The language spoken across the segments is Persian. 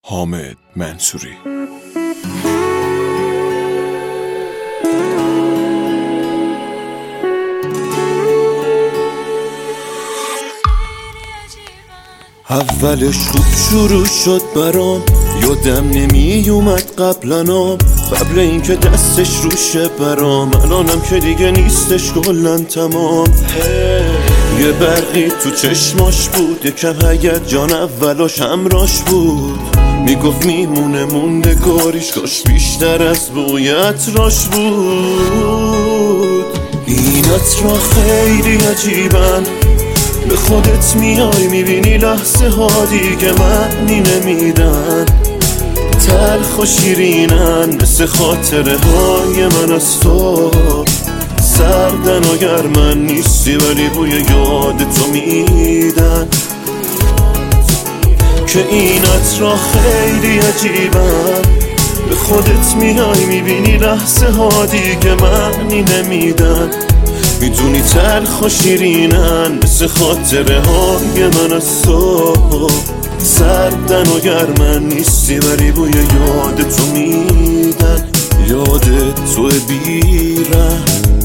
حامد منصوری. اولش خوب شروع شد برام، یادم نمی اومد قبلنام، قبل اینکه دستش روشه برام، الانم که دیگه نیستش کلن تمام. یه برقی تو چشماش بود، یکم هیجان اولاش همراش بود، میگفت میمونه موندگاریش، کاش بیشتر از بوی عطراش بود. این عطرا خیلی عجیبن، به خودت میای میبینی لحظه ها دیگه معنی نمیدن، تلخ و شیرینن مثل خاطره های من از تو، سردن و گرمن نیستی ولی بوی یاد تو میدن. که این عطرا خیلی عجیبن، به خودت میای میبینی لحظه ها دیگه معنی نمیدن، میدونی تلخ و شیرینن مثل خاطره های من از تو، سردن و گرمن نیستی ولی بوی یاد تو میدن، یاد تو بیرن.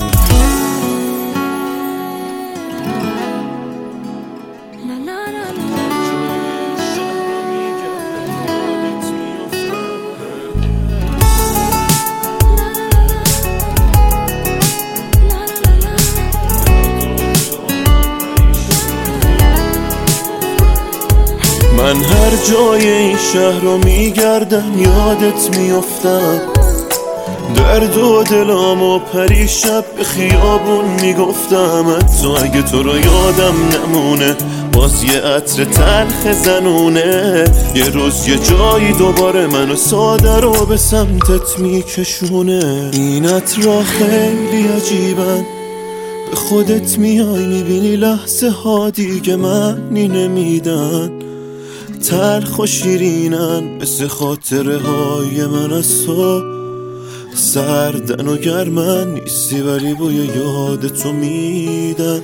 من هر جای این شهر رو میگردم یادت میافتم، درد و دلامو پریشب به خیابون میگفتم، حتی اگه تو رو یادم نمونه باز یه عطر تلخ زنونه، یه روز یه جایی دوباره منو ساده رو به سمتت میکشونه. این عطرا خیلی عجیبن، به خودت میای میبینی لحظه ها دیگه معنی نمیدن، تلخ و شیرینن مثل خاطره های من از تو، سردن و گرمن نیستی ولی بوی یاد تو میدن.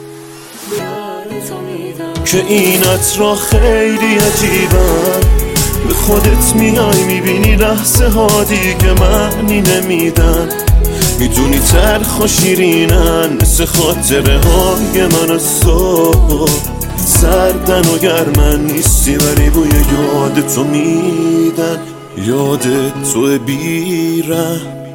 که این عطرا خیلی عجیبن، به خودت میای میبینی لحظه ها دیگه معنی نمیدن، میدونی تلخ و شیرینن مثل خاطره های من از تو، سردن و گرمن نیستی ولی بوی یاد تو میدن، یاد تو بیرن.